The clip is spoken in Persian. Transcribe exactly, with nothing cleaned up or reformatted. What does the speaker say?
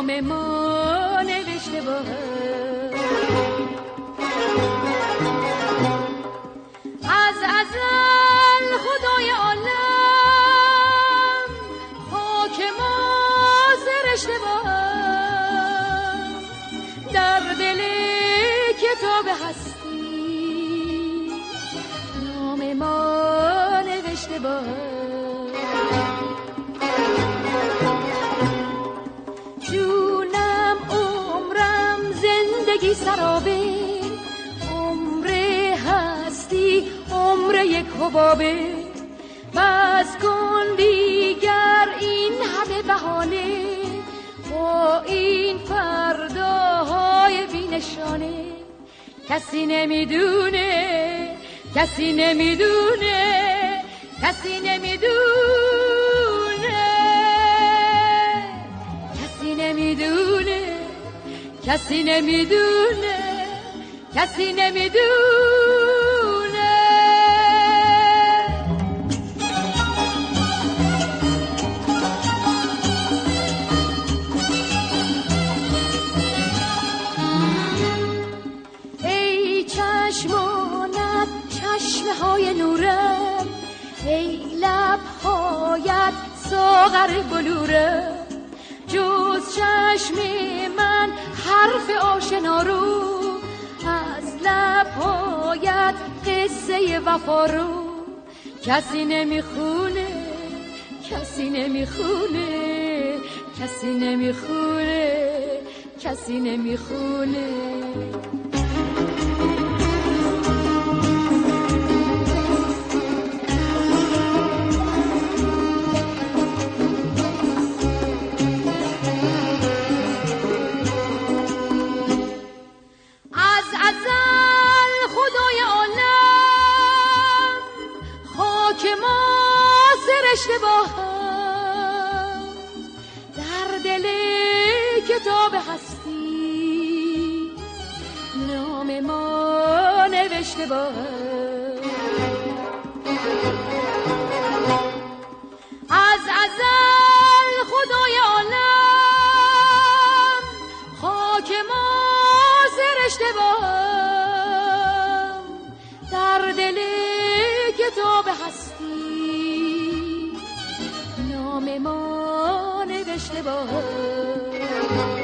نام ما نوشته با هم. از ازل خدای عالم خاک ما سرشته با هم. در دل کتاب هستی نام ما نوشته با هم. جونم عمرم زندگی سرابه، عمر هستی عمر یک حبابه. بس کن دیگر این همه بهانه، با این فرداهای بی نشانه. کسی نمیدونه، کسی نمیدونه، کسی نمیدونه، کسی نمیدونه، کسی نمیدونه، کسی نمیدونه. ای چشمانت چشمه های نورم، ای لبهایت ساغر بلورم. جز چشم من حرف آشنا رو، از لبهایت قصه وفا رو. کسی نمیخونه، کسی نمیخونه، کسی نمیخونه، کسی نمیخونه. با هم در دل کتاب هستی نام ما نوشته با هم. از ازل خدای عالم خاک ما سرشته با هم. در دل کتاب هستی نام ما نوشته با هم.